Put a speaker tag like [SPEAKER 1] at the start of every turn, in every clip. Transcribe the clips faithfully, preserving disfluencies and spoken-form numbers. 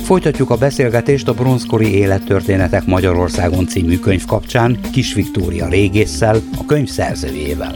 [SPEAKER 1] Folytatjuk a beszélgetést a Bronzkori élettörténetek Magyarországon című könyv kapcsán Kiss Viktória régésszel, a könyv szerzőjével.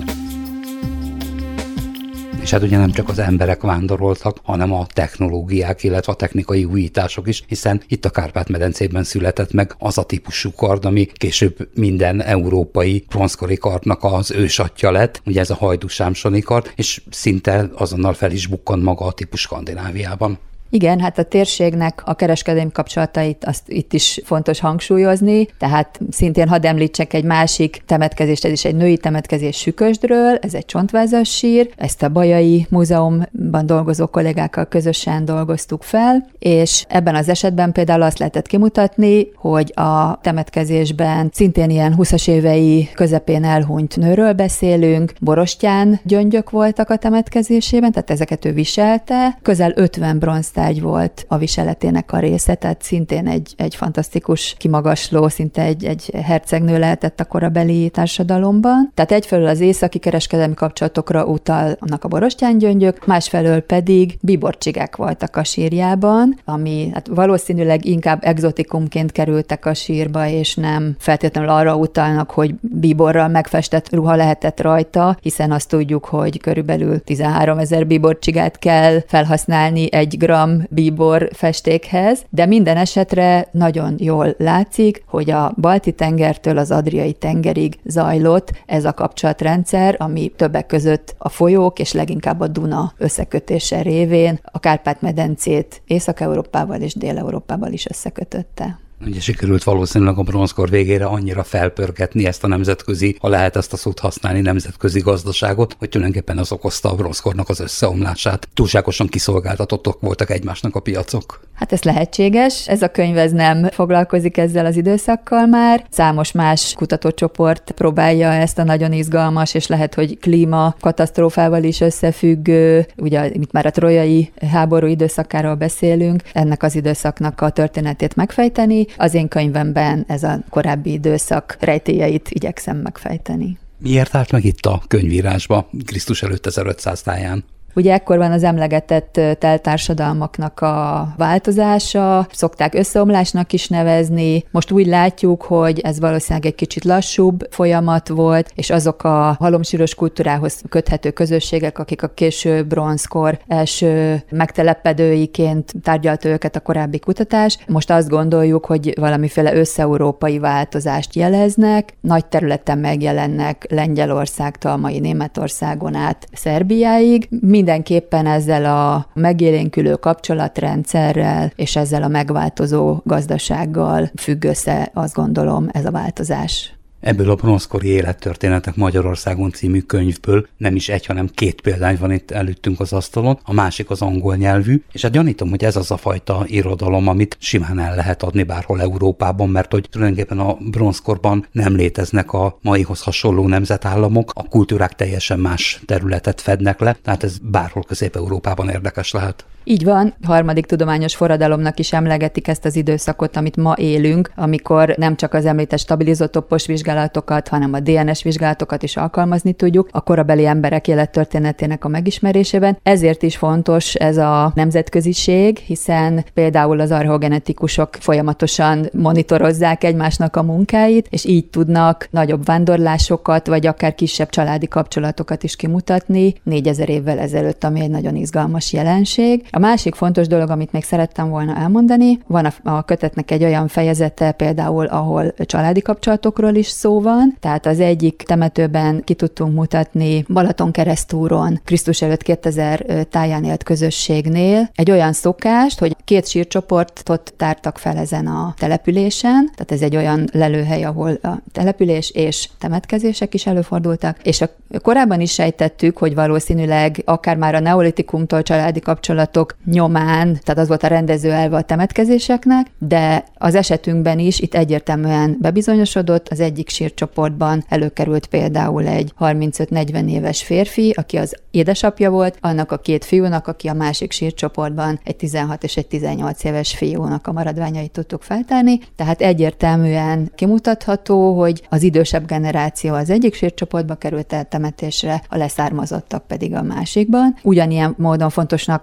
[SPEAKER 1] És hát ugye nem csak az emberek vándoroltak, hanem a technológiák, illetve a technikai újítások is, hiszen itt a Kárpát-medencében született meg az a típusú kard, ami később minden európai bronzkori kardnak az ősatja lett, ugye ez a hajdú-sámsoni kard, és szinte azonnal fel is bukkant maga a típus Skandináviában.
[SPEAKER 2] Igen, hát a térségnek a kereskedelmi kapcsolatait azt itt is fontos hangsúlyozni, tehát szintén hadd említsek egy másik temetkezést, ez is egy női temetkezés Sükösdről, ez egy csontvázas sír, ezt a Bajai Múzeumban dolgozó kollégákkal közösen dolgoztuk fel, és ebben az esetben például azt lehetett kimutatni, hogy a temetkezésben szintén ilyen húszas évei közepén elhunyt nőről beszélünk, borostyán gyöngyök voltak a temetkezésében, tehát ezeket ő viselte, közel ötven bronztárgy volt a viseletének a része, tehát szintén egy, egy fantasztikus, kimagasló, szinte egy, egy hercegnő lehetett a korabeli társadalomban. Tehát egyfelől az északi kereskedelmi kapcsolatokra utalnak a borostyángyöngyök, másfelől pedig bíborcsigák voltak a sírjában, ami hát valószínűleg inkább egzotikumként kerültek a sírba, és nem feltétlenül arra utalnak, hogy bíborral megfestett ruha lehetett rajta, hiszen azt tudjuk, hogy körülbelül tizenháromezer bíborcsigát kell felhasználni egy gram bíbor festékhez, de minden esetre nagyon jól látszik, hogy a Balti-tengertől az Adriai tengerig zajlott ez a kapcsolatrendszer, ami többek között a folyók és leginkább a Duna összekötése révén a Kárpát-medencét Észak-Európával és Dél-Európával is összekötötte.
[SPEAKER 1] Ugye sikerült valószínűleg a bronzkor végére annyira felpörgetni ezt a nemzetközi, ha lehet ezt a szót használni, nemzetközi gazdaságot, hogy tulajdonképpen az okozta a bronzkornak az összeomlását. Túlságosan kiszolgáltatottak voltak egymásnak a piacok.
[SPEAKER 2] Hát ez lehetséges, ez a könyv ez nem foglalkozik ezzel az időszakkal már. Számos más kutatócsoport próbálja ezt a nagyon izgalmas, és lehet, hogy klímakatasztrófával is összefüggő, ugye itt már a trojai háború időszakáról beszélünk, ennek az időszaknak a történetét megfejteni. Az én könyvemben ez a korábbi időszak rejtélyeit igyekszem megfejteni.
[SPEAKER 1] Miért állt meg itt a könyvírásba Krisztus előtt ezerötszáz táján?
[SPEAKER 2] Ugye ekkor van az emlegetett teltársadalmaknak a változása, szokták összeomlásnak is nevezni. Most úgy látjuk, hogy ez valószínűleg egy kicsit lassúbb folyamat volt, és azok a halomsíros kultúrához köthető közösségek, akik a késő bronzkor első megtelepedőiként tárgyalta őket a korábbi kutatás, most azt gondoljuk, hogy valamiféle összeurópai változást jeleznek, nagy területen megjelennek Lengyelországtól mai Németországon át Szerbiáig. Mindenképpen ezzel a megélénkülő kapcsolatrendszerrel és ezzel a megváltozó gazdasággal függ össze, azt gondolom, ez a változás.
[SPEAKER 1] Ebből a Bronzkori élettörténetek Magyarországon című könyvből nem is egy, hanem két példány van itt előttünk az asztalon, a másik az angol nyelvű, és hát gyanítom, hogy ez az a fajta irodalom, amit simán el lehet adni bárhol Európában, mert hogy tulajdonképpen a bronzkorban nem léteznek a maihoz hasonló nemzetállamok, a kultúrák teljesen más területet fednek le, tehát ez bárhol Közép-Európában érdekes lehet.
[SPEAKER 2] Így van, harmadik tudományos forradalomnak is emlegetik ezt az időszakot, amit ma élünk, amikor nem csak az említett stabilizótopos vizsgálatokat, hanem a dé en es vizsgálatokat is alkalmazni tudjuk a korabeli emberek élettörténetének a megismerésében. Ezért is fontos ez a nemzetköziség, hiszen például az archeogenetikusok folyamatosan monitorozzák egymásnak a munkáit, és így tudnak nagyobb vándorlásokat, vagy akár kisebb családi kapcsolatokat is kimutatni négyezer évvel ezelőtt, ami egy nagyon izgalmas jelenség. A másik fontos dolog, amit még szerettem volna elmondani, van a, a kötetnek egy olyan fejezete például, ahol családi kapcsolatokról is szó van, tehát az egyik temetőben ki tudtunk mutatni Balatonkeresztúron, Krisztus előtt kétezer táján élt közösségnél egy olyan szokást, hogy két sírcsoportot tártak fel ezen a településen, tehát ez egy olyan lelőhely, ahol a település és temetkezések is előfordultak, és a, korábban is sejtettük, hogy valószínűleg akár már a neolitikumtól családi kapcsolatok nyomán, tehát az volt a rendező elve a temetkezéseknek, de az esetünkben is itt egyértelműen bebizonyosodott, az egyik sírcsoportban előkerült például egy harmincöt-negyven éves férfi, aki az édesapja volt, annak a két fiúnak, aki a másik sírcsoportban egy tizenhat és egy tizennyolc éves fiúnak a maradványait tudtuk feltárni, tehát egyértelműen kimutatható, hogy az idősebb generáció az egyik sírcsoportba került el temetésre, a leszármazottak pedig a másikban. Ugyanilyen módon fontosnak tartom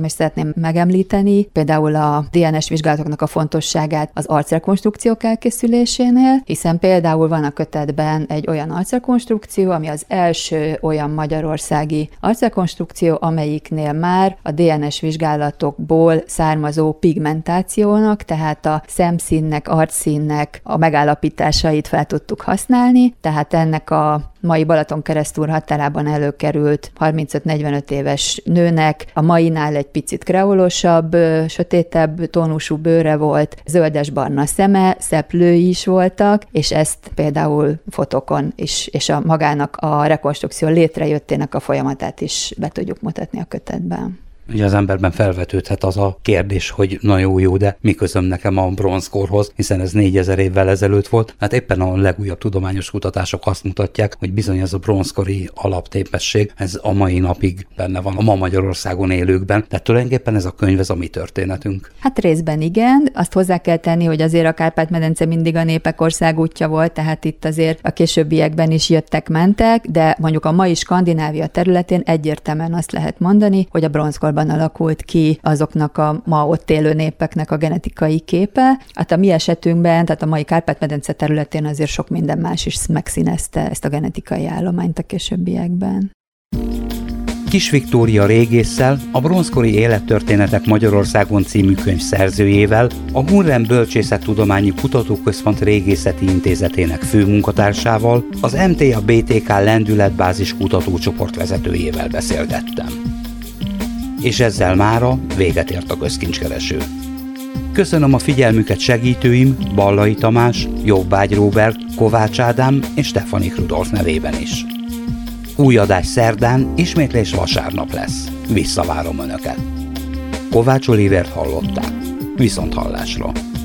[SPEAKER 2] olvastam, és szeretném megemlíteni, például a dé en es vizsgálatoknak a fontosságát az arcrekonstrukciók elkészülésénél, hiszen például van a kötetben egy olyan arcrekonstrukció, ami az első olyan magyarországi arcrekonstrukció, amelyiknél már a dé en es vizsgálatokból származó pigmentációnak, tehát a szemszínnek, arcszínnek a megállapításait fel tudtuk használni, tehát ennek a mai Balatonkeresztúr határában előkerült harmincöt-negyvenöt éves nőnek a mainál egy picit kreolosabb, sötétebb tónusú bőre volt, zöldes-barna szeme, szeplői is voltak, és ezt például fotókon is, és a magának a rekonstrukció létrejöttének a folyamatát is be tudjuk mutatni a kötetben.
[SPEAKER 1] Ugye az emberben felvetődhet az a kérdés, hogy na jó, jó, de mi közöm nekem a bronzkorhoz, hiszen ez négyezer évvel ezelőtt volt. Hát éppen a legújabb tudományos kutatások azt mutatják, hogy bizony ez a bronzkori alaptépesség, ez a mai napig benne van a ma Magyarországon élőkben. Tehát tulajdonképpen ez a könyv, ez a mi történetünk.
[SPEAKER 2] Hát részben igen, azt hozzá kell tenni, hogy azért a Kárpát-medence mindig a népek országútja volt, tehát itt azért a későbbiekben is jöttek-mentek, de mondjuk a mai Skandinávia területén egyértelműen azt lehet mondani, hogy a bronzkorban alakult ki azoknak a ma ott élő népeknek a genetikai képe. Hát a mi esetünkben, tehát a mai Kárpát-medence területén azért sok minden más is megszínezte ezt a genetikai állományt a későbbiekben.
[SPEAKER 1] Kis Viktória régésszel, a Bronzkori élettörténetek Magyarországon című könyv szerzőjével, a Gunrem Bölcsészettudományi Kutatóközpont Régészeti Intézetének főmunkatársával, az em té á bé té ká Lendületbázis kutatócsoport vezetőjével beszélgettem. És ezzel mára véget ért a Közkincskereső. Köszönöm a figyelmüket segítőim, Ballai Tamás, Jobbágy Róbert, Kovács Ádám és Stefanik Rudolf nevében is. Új adás szerdán, ismétlés vasárnap lesz. Visszavárom Önöket. Kovács Olivért hallották. Viszont hallásra.